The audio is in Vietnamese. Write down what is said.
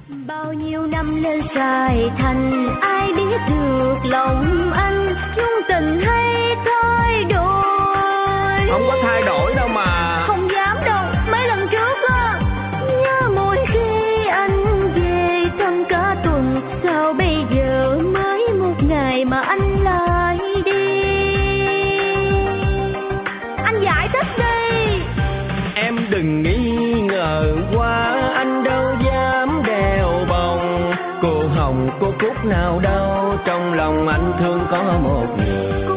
Bao nhiêu năm lên Sài Thành, ai biết được lòng anh chung tình hay thay đổi. Không có thay đổi đâu mà. Không dám đâu, mấy lần trước á. Nhớ mỗi khi anh về thăm cả tuần, sao bây giờ mới một ngày mà anh lại đi. Anh giải thích đi. Em đừng nghi ngờ quá, anh đâu dám đeo bồng. Cô Hồng, cô Cúc nào đâu, trong lòng anh thương có một người.